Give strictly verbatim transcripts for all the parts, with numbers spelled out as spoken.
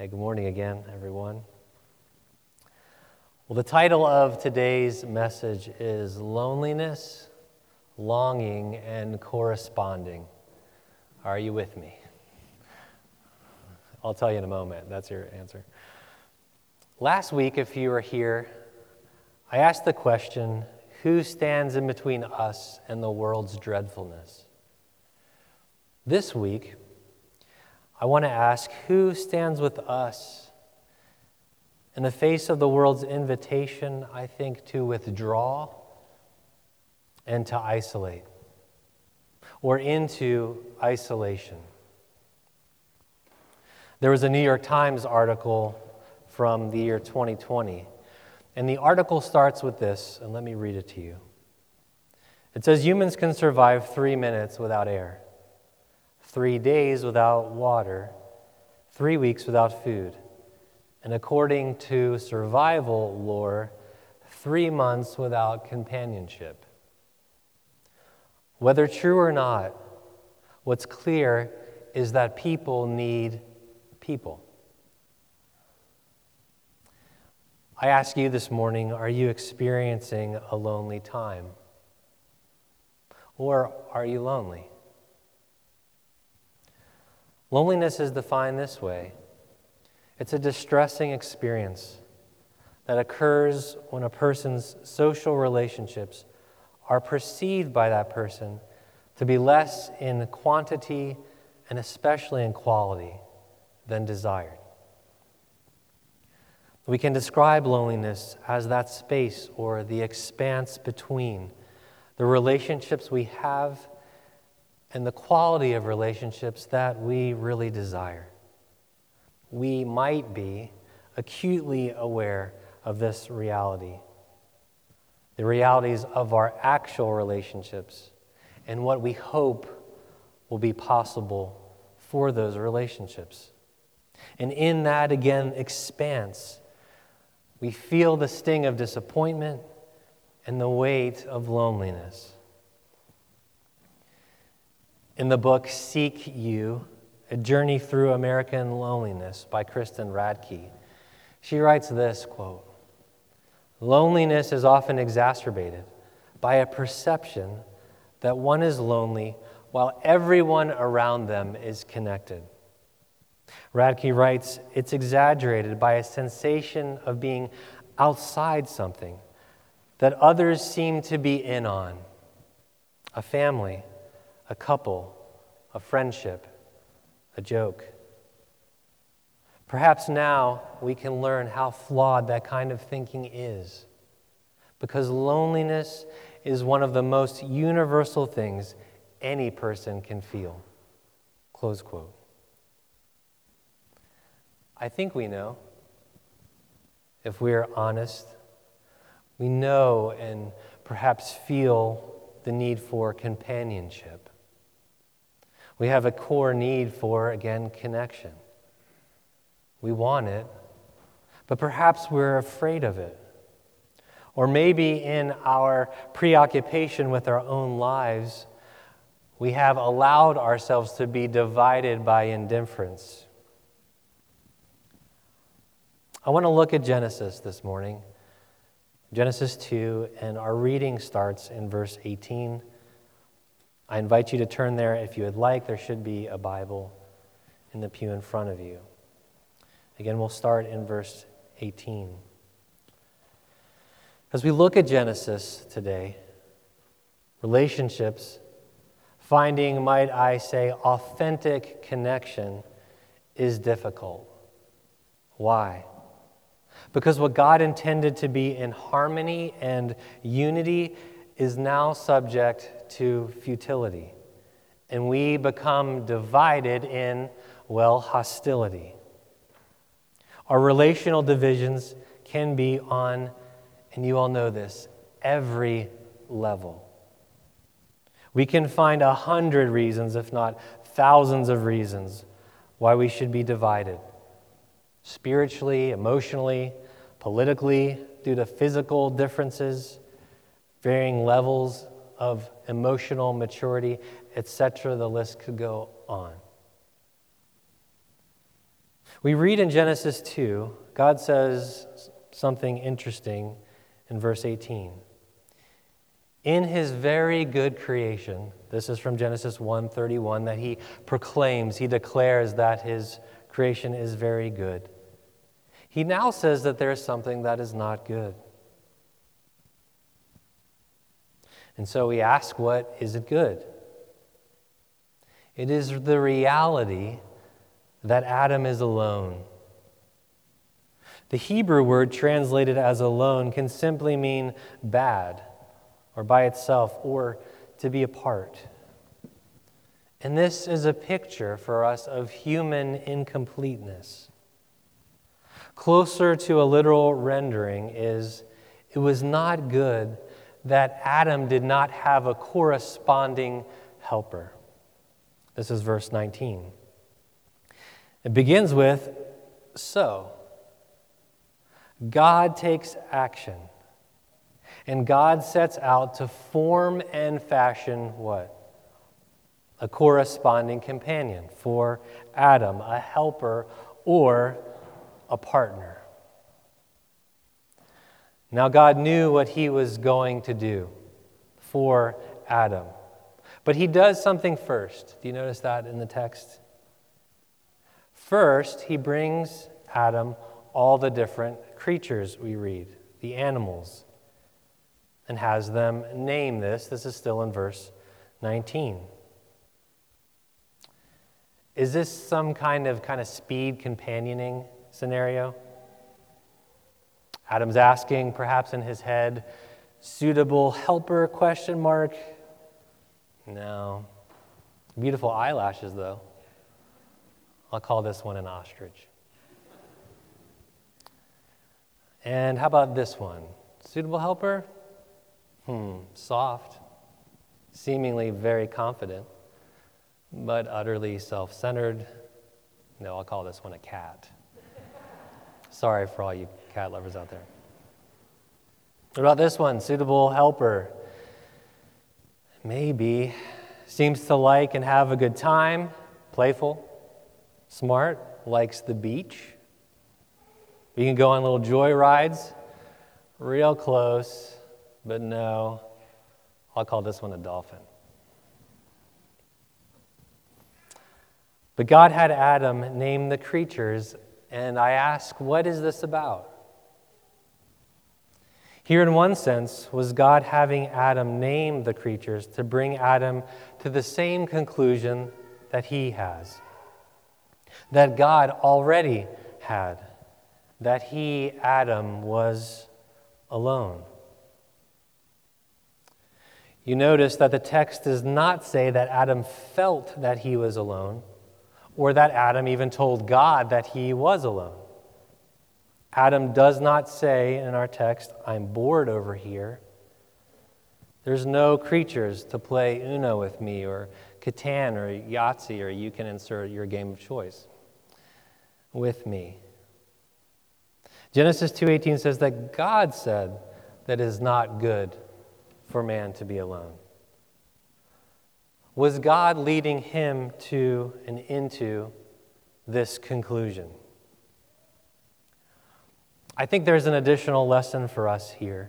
Hey, good morning again, everyone. Well, the title of today's message is Loneliness, Longing, and Corresponding. Are you with me? I'll tell you in a moment. That's your answer. Last week, if you were here, I asked the question, who stands in between us and the world's dreadfulness? This week, I want to ask, who stands with us in the face of the world's invitation, I think, to withdraw and to isolate, or into isolation? There was a New York Times article from the year twenty twenty, and the article starts with this, and let me read it to you. It says, humans can survive three minutes without air, three days without water, three weeks without food, and according to survival lore, three months without companionship. Whether true or not, what's clear is that people need people. I ask you this morning, are you experiencing a lonely time? Or are you lonely? Loneliness is defined this way. It's a distressing experience that occurs when a person's social relationships are perceived by that person to be less in quantity and especially in quality than desired. We can describe loneliness as that space or the expanse between the relationships we have and the quality of relationships that we really desire. We might be acutely aware of this reality, the realities of our actual relationships, and what we hope will be possible for those relationships. And in that, again, expanse, we feel the sting of disappointment and the weight of loneliness. In the book Seek You, A Journey Through American Loneliness by Kristen Radke, she writes this, quote, loneliness is often exacerbated by a perception that one is lonely while everyone around them is connected. Radke writes, it's exaggerated by a sensation of being outside something that others seem to be in on. A family, a couple, a friendship, a joke. Perhaps now we can learn how flawed that kind of thinking is, because loneliness is one of the most universal things any person can feel. Close quote. I think we know, if we're honest, we know and perhaps feel the need for companionship. We have a core need for, again, connection. We want it, but perhaps we're afraid of it. Or maybe in our preoccupation with our own lives, we have allowed ourselves to be divided by indifference. I want to look at Genesis this morning, Genesis two, and our reading starts in verse eighteen. I invite you to turn there if you would like. There should be a Bible in the pew in front of you. Again, we'll start in verse eighteen. As we look at Genesis today, relationships, finding, might I say, authentic connection is difficult. Why? Because what God intended to be in harmony and unity is now subject to futility. And we become divided in, well, hostility. Our relational divisions can be on, and you all know this, every level. We can find a hundred reasons, if not thousands of reasons, why we should be divided. Spiritually, emotionally, politically, due to physical differences, varying levels of emotional maturity, et cetera. The list could go on. We read in Genesis two, God says something interesting in verse eighteen. In his very good creation, this is from Genesis one thirty-one, that he proclaims, he declares that his creation is very good. He now says that there is something that is not good. And so we ask, what is it good? It is the reality that Adam is alone. The Hebrew word translated as alone can simply mean bad, or by itself, or to be apart. And this is a picture for us of human incompleteness. Closer to a literal rendering is, it was not good that Adam did not have a corresponding helper. This is verse nineteen. It begins with, so. God takes action. And God sets out to form and fashion what? A corresponding companion for Adam, a helper or a partner. Now God knew what he was going to do for Adam. But he does something first. Do you notice that in the text? First, he brings Adam all the different creatures we read, the animals, and has them name this. This is still in verse nineteen. Is this some kind of kind of speed companioning scenario? Adam's asking, perhaps in his head, suitable helper, question mark? No. Beautiful eyelashes, though. I'll call this one an ostrich. And how about this one? Suitable helper? Hmm, soft, seemingly very confident, but utterly self-centered. No, I'll call this one a cat. Sorry for all you cat lovers out there. What about this one? Suitable helper? Maybe. Seems to like and have a good time, playful, smart, likes the beach. We can go on little joy rides, real close, but no, I'll call this one a dolphin. But God had Adam name the creatures, and I ask, what is this about? Here, in one sense, was God having Adam name the creatures to bring Adam to the same conclusion that he has, that God already had, that he, Adam, was alone. You notice that the text does not say that Adam felt that he was alone, or that Adam even told God that he was alone. Adam does not say in our text, I'm bored over here. There's no creatures to play Uno with me, or Catan, or Yahtzee, or you can insert your game of choice with me. Genesis two eighteen says that God said that it is not good for man to be alone. Was God leading him to and into this conclusion? I think there's an additional lesson for us here.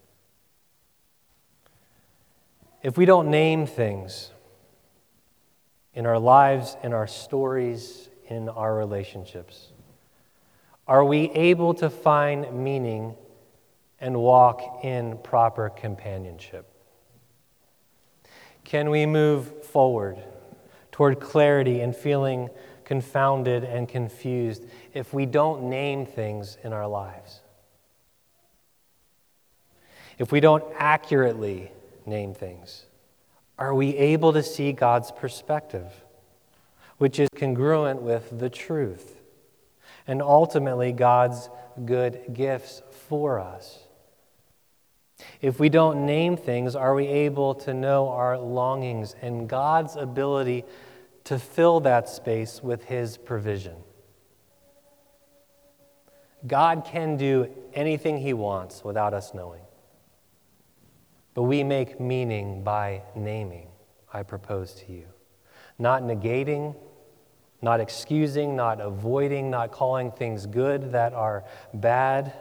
If we don't name things in our lives, in our stories, in our relationships, are we able to find meaning and walk in proper companionship? Can we move forward toward clarity and feeling confounded and confused if we don't name things in our lives? If we don't accurately name things, are we able to see God's perspective, which is congruent with the truth, and ultimately God's good gifts for us? If we don't name things, are we able to know our longings and God's ability to fill that space with His provision? God can do anything He wants without us knowing. But we make meaning by naming, I propose to you. Not negating not excusing, not avoiding, not calling things good that are bad.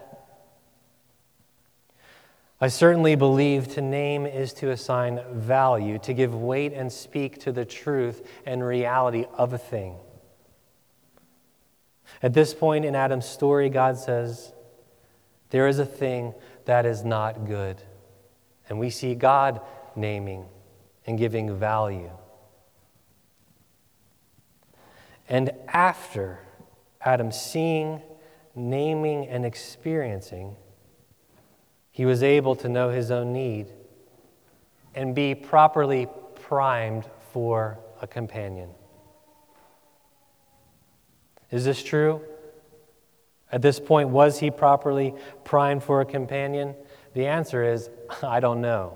I certainly believe to name is to assign value, to give weight and speak to the truth and reality of a thing. At this point in Adam's story, God says, there is a thing that is not good. And we see God naming and giving value. And after Adam seeing, naming, and experiencing, he was able to know his own need and be properly primed for a companion. Is this true? At this point, was he properly primed for a companion? The answer is, I don't know.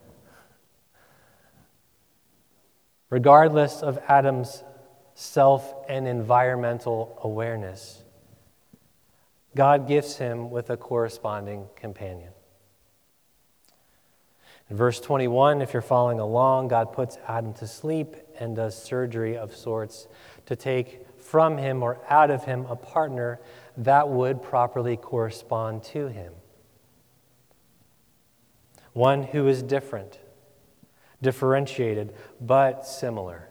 Regardless of Adam's self and environmental awareness, God gifts him with a corresponding companion. In verse twenty-one, if you're following along, God puts Adam to sleep and does surgery of sorts to take from him or out of him a partner that would properly correspond to him. One who is different, differentiated, but similar.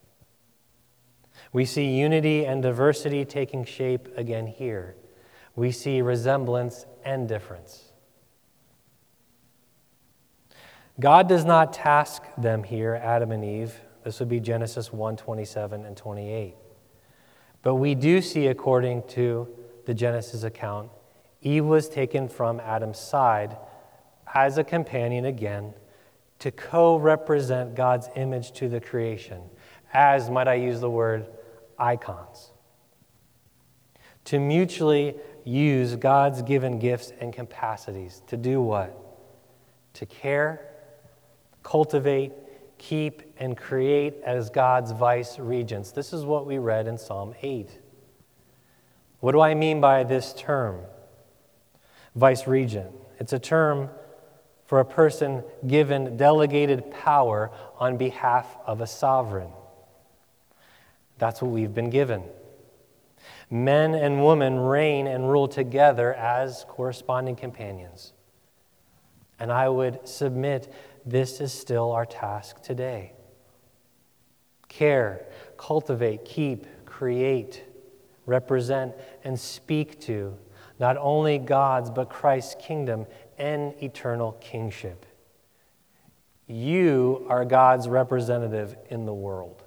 We see unity and diversity taking shape again here. We see resemblance and difference. God does not task them here, Adam and Eve. This would be Genesis one, twenty-seven and twenty-eight. But we do see, according to the Genesis account, Eve was taken from Adam's side as a companion again to co-represent God's image to the creation, as, might I use the word, icons. To mutually use God's given gifts and capacities to do what? To care, cultivate, keep, and create as God's vice regents. This is what we read in Psalm eight. What do I mean by this term, vice regent? It's a term for a person given delegated power on behalf of a sovereign. That's what we've been given. Men and women reign and rule together as corresponding companions. And I would submit this is still our task today. Care, cultivate, keep, create, represent, and speak to not only God's but Christ's kingdom and eternal kingship. You are God's representative in the world.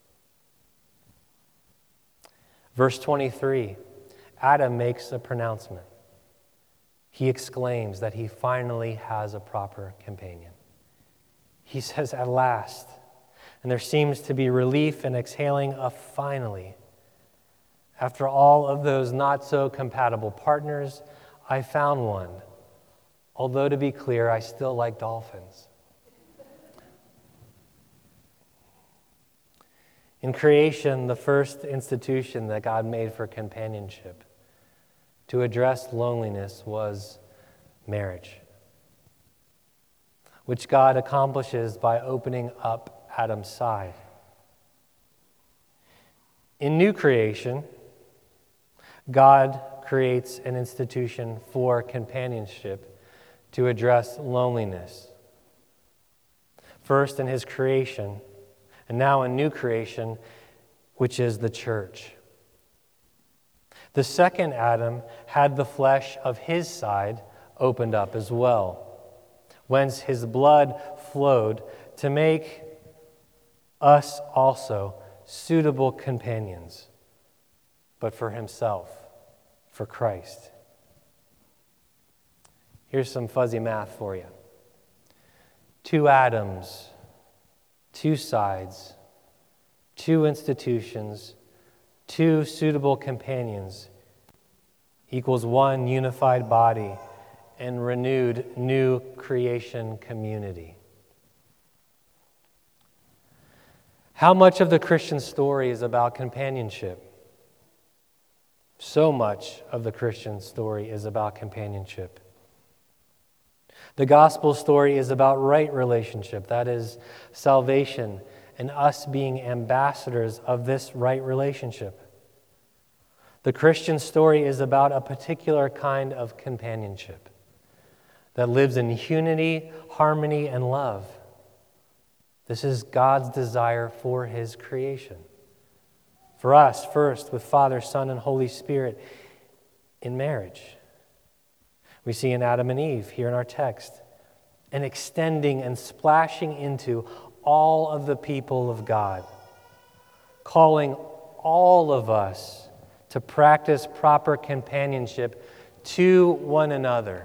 Verse twenty-three, Adam makes a pronouncement. He exclaims that he finally has a proper companion. He says, at last. And there seems to be relief and exhaling of finally. After all of those not so compatible partners, I found one. Although, to be clear, I still like dolphins. In creation, the first institution that God made for companionship to address loneliness was marriage, which God accomplishes by opening up Adam's side. In new creation, God creates an institution for companionship to address loneliness. First in his creation, and now in new creation, which is the church. The second Adam had the flesh of his side opened up as well, whence his blood flowed to make us also suitable companions, but for himself, for Christ. Here's some fuzzy math for you. Two Adams, two sides, two institutions, two suitable companions equals one unified body and renewed new creation community. How much of the Christian story is about companionship? So much of the Christian story is about companionship. The gospel story is about right relationship, that is, salvation and us being ambassadors of this right relationship. The Christian story is about a particular kind of companionship that lives in unity, harmony, and love. This is God's desire for his creation. For us, first, with Father, Son, and Holy Spirit in marriage. We see in Adam and Eve, here in our text, an extending and splashing into all of the people of God, calling all of us to practice proper companionship to one another.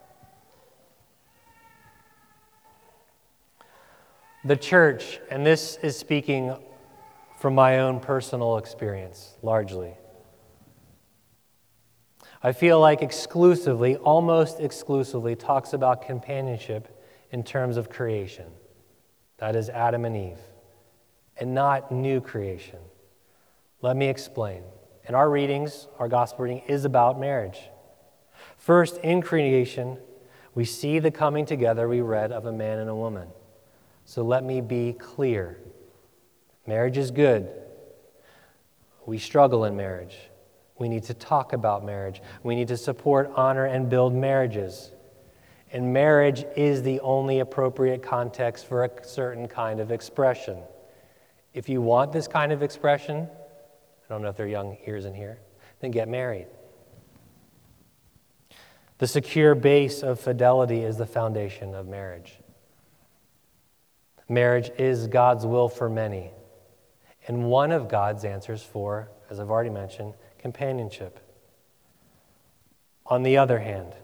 The church, and this is speaking from my own personal experience, largely. I feel like exclusively, almost exclusively, talks about companionship in terms of creation. That is Adam and Eve, and not new creation. Let me explain. In our readings, our gospel reading is about marriage. First, in creation, we see the coming together we read of a man and a woman. So let me be clear. Marriage is good. We struggle in marriage. We need to talk about marriage. We need to support, honor, and build marriages. And marriage is the only appropriate context for a certain kind of expression. If you want this kind of expression, I don't know if there are young ears in here, then get married. The secure base of fidelity is the foundation of marriage. Marriage is God's will for many, and one of God's answers for, as I've already mentioned, companionship. On the other hand,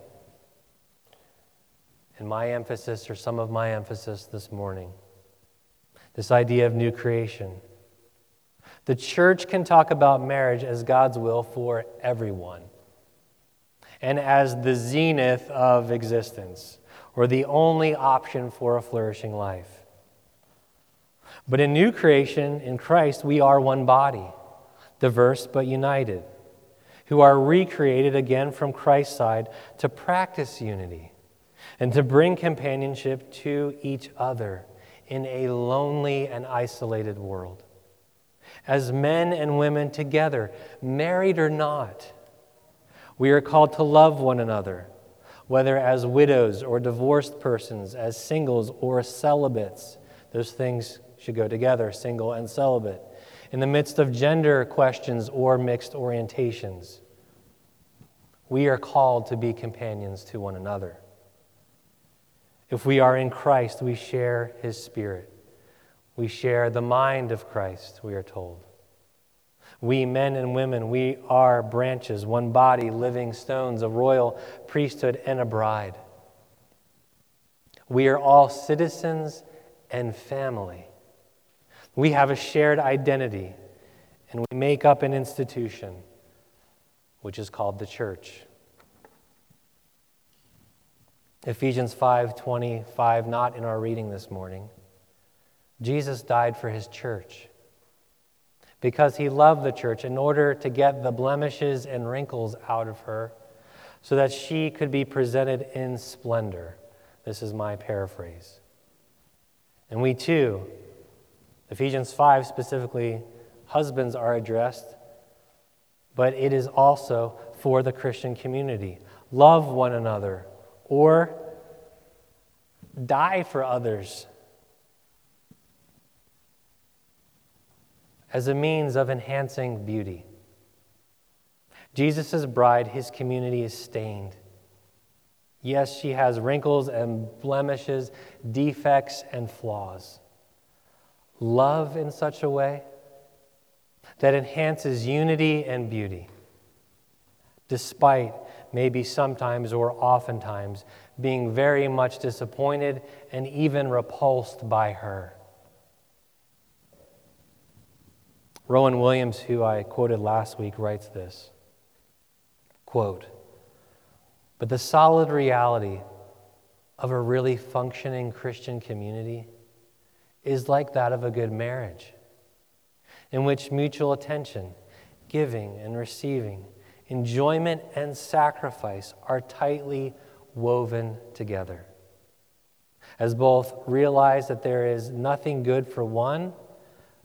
and my emphasis, or some of my emphasis this morning, this idea of new creation. The church can talk about marriage as God's will for everyone, and as the zenith of existence, or the only option for a flourishing life. But in new creation, in Christ, we are one body, diverse but united, who are recreated again from Christ's side to practice unity and to bring companionship to each other in a lonely and isolated world. As men and women together, married or not, we are called to love one another, whether as widows or divorced persons, as singles or celibates. Those things should go together, single and celibate. In the midst of gender questions or mixed orientations, we are called to be companions to one another. If we are in Christ, we share his Spirit. We share the mind of Christ, we are told. We, men and women, we are branches, one body, living stones, a royal priesthood, and a bride. We are all citizens and family. We have a shared identity, and we make up an institution, which is called the church. Ephesians five twenty-five, not in our reading this morning. Jesus died for his church because he loved the church in order to get the blemishes and wrinkles out of her so that she could be presented in splendor. This is my paraphrase. And we too, Ephesians five specifically, husbands are addressed, but it is also for the Christian community. Love one another or die for others as a means of enhancing beauty. Jesus' bride, his community, is stained. Yes, she has wrinkles and blemishes, defects and flaws. Love in such a way that enhances unity and beauty, despite maybe sometimes or oftentimes being very much disappointed and even repulsed by her. Rowan Williams, who I quoted last week, writes this, quote, "But the solid reality of a really functioning Christian community is like that of a good marriage, in which mutual attention, giving and receiving, enjoyment and sacrifice are tightly woven together. As both realize that there is nothing good for one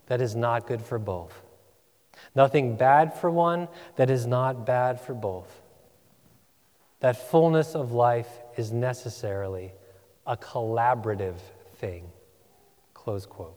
that is not good for both. Nothing bad for one that is not bad for both. That fullness of life is necessarily a collaborative thing. Close quote.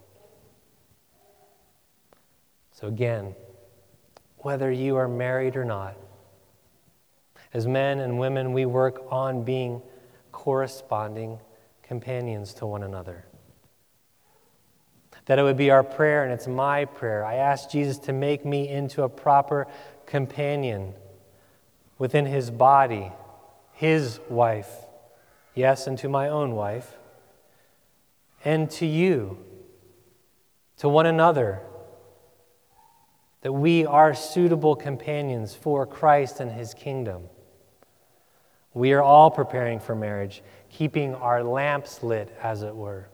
So again, whether you are married or not, as men and women, we work on being corresponding companions to one another. That it would be our prayer, and it's my prayer. I ask Jesus to make me into a proper companion within his body, his wife, yes, and to my own wife, and to you, to one another, that we are suitable companions for Christ and his kingdom. We are all preparing for marriage, keeping our lamps lit, as it were.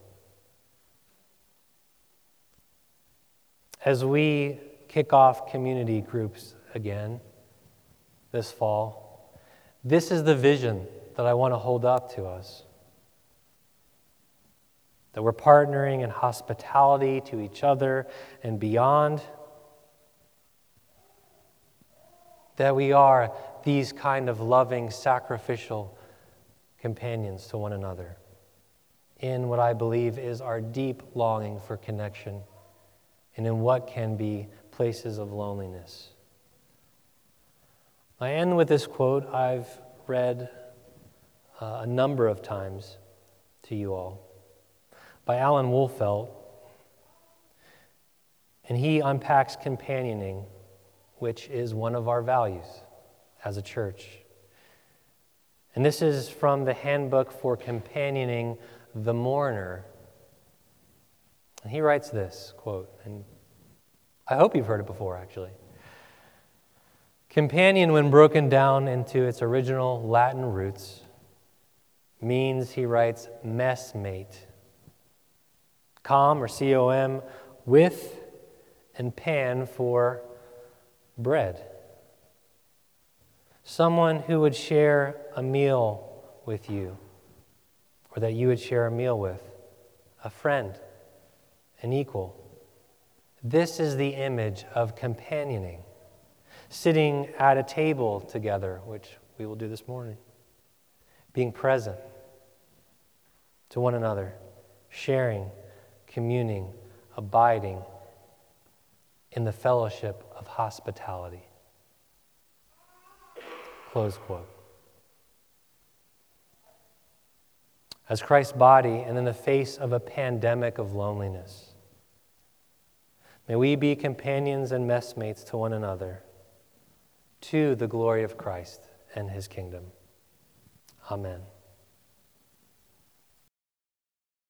As we kick off community groups again this fall, this is the vision that I want to hold up to us. That we're partnering in hospitality to each other and beyond. That we are these kind of loving, sacrificial companions to one another in what I believe is our deep longing for connection and in what can be places of loneliness. I end with this quote I've read uh, a number of times to you all by Alan Wolfelt, and he unpacks companioning, which is one of our values as a church. And this is from the Handbook for Companioning the Mourner. And he writes this, quote, and I hope you've heard it before, actually. Companion, when broken down into its original Latin roots, means, he writes, messmate. Com, or C O M, with, and pan for bread. Someone who would share a meal with you, or that you would share a meal with, a friend, an equal. This is the image of companioning, sitting at a table together, which we will do this morning, being present to one another, sharing, communing, abiding in the fellowship of hospitality. Close quote. As Christ's body and in the face of a pandemic of loneliness, may we be companions and messmates to one another, to the glory of Christ and his kingdom. Amen.